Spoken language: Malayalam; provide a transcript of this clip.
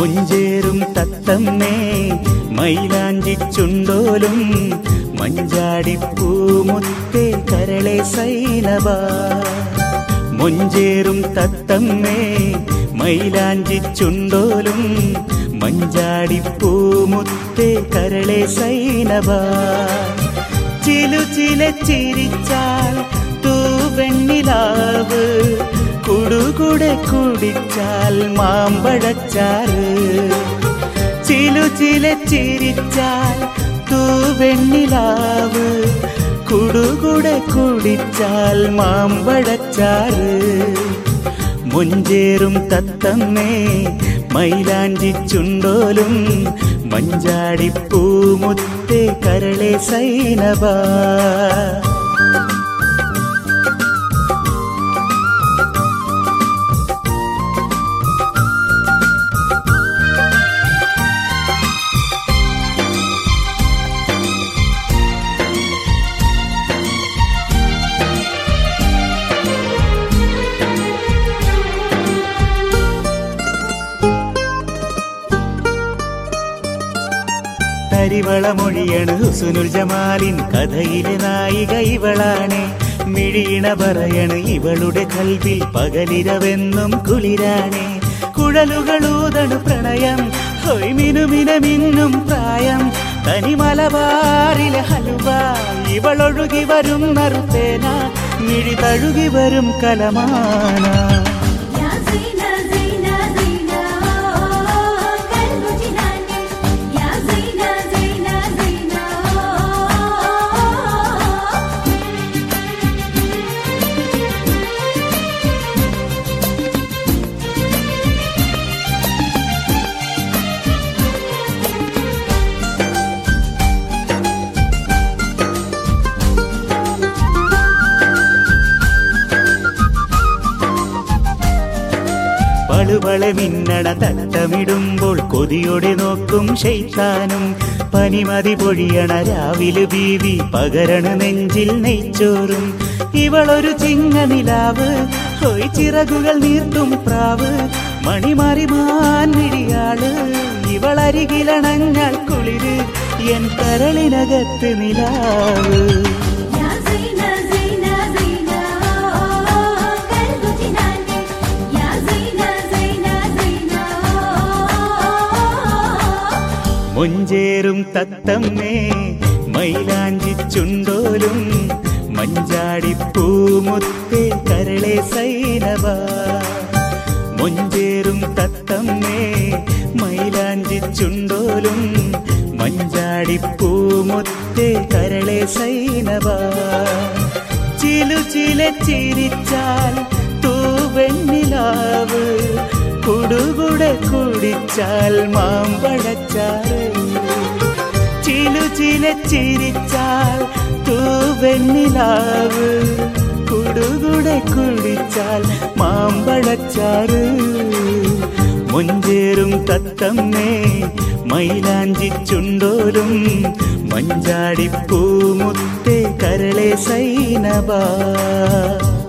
മുഞ്ചേറും തത്തമ്മേ മൈലാഞ്ചി ചുണ്ടോലും മഞ്ചാടിപ്പൂമുത്തേ കരളെ സൈനബ. മുഞ്ചേറും തത്തമ്മേ മൈലാഞ്ചി ചുണ്ടോലും മഞ്ചാടിപ്പൂമുത്തേ കരളെ സൈനബ. ചിലു ചില ചിരിച്ചാൽ തൂവെണ്ണിലാവ്, കുടുകുടെ കുടിച്ചാൽ മാമ്പഴച്ചാറ്. ചിലു ചില ചിരിച്ചാൽ തൂവെണ്ണിലാവ്, കുടുകുടെ കുടിച്ചാൽ മാമ്പഴച്ചാറ്. മുഞ്ചേറും തത്തമ്മേ മൈലാഞ്ചി ചുണ്ടോലും മഞ്ചാടിപ്പൂമുത്തേ കരളെ സൈനബ. കരിവളമൊഴിയണ് ഹുസ്നുൽ ജമാലിൻ കഥയിലെ നായിക ഇവളാണ്. മിഴിയിണ പറയണ് ഇവളുടെ കൽവിൽ പകലിരവെന്നും കുളിരാണ്. കുഴലുകളൂതണു പ്രണയം ഹൊയ് മിനുമിനമിന്നും പ്രായം. തനിമലബാറിലെ ഹലുവ ഇവളൊഴുകി വരും നറുത്തേന, മിഴി തഴുകി വരും കലമാന. പളുവളെ മിന്നണ തട്ടമിടുമ്പോൾ കൊതിയോടെ നോക്കും ശൈത്താനും. പനിമതി പൊഴിയണ രാവിലെ ബീവി പകരണ നെഞ്ചിൽ നെയ്ച്ചോറും. ഇവളൊരു ചിങ്ങനിലാവ് ഹൊയ് ചിറകുകൾ നീർത്തും പ്രാവ്. മണിമാറിമാൻ മിഴിയാള് ഇവളരികിലണഞ്ഞാൽ കുളിര് എൻ കരളിനകത്ത് നിലാവ്. മുഞ്ചേറും തത്തമ്മേ മൈലാഞ്ചി ചുണ്ടോലും മഞ്ചാടിപ്പൂമുത്തേ കരളെ സൈനബ. മുഞ്ചേറും തത്തമ്മേ മൈലാഞ്ചി ചുണ്ടോലും മഞ്ചാടിപ്പൂമുത്തേ കരളെ സൈനബ. ചിലു ചില ചിരിച്ചാൽ തൂവെണ്ണിലാവ്, കുടുകുടെ കുടിച്ചാൽ മാമ്പഴച്ചാറ്. ചിലു ചില ചിരിച്ചാൽ തൂവെണ്ണിലാവ്, കുടുകുടെ കുടിച്ചാൽ മാമ്പഴച്ചാറ്. മുഞ്ചേറും തത്തമ്മേ മൈലാഞ്ചി ചുണ്ടോലും മഞ്ചാടിപ്പൂമുത്തേ കരളെ സൈനബ.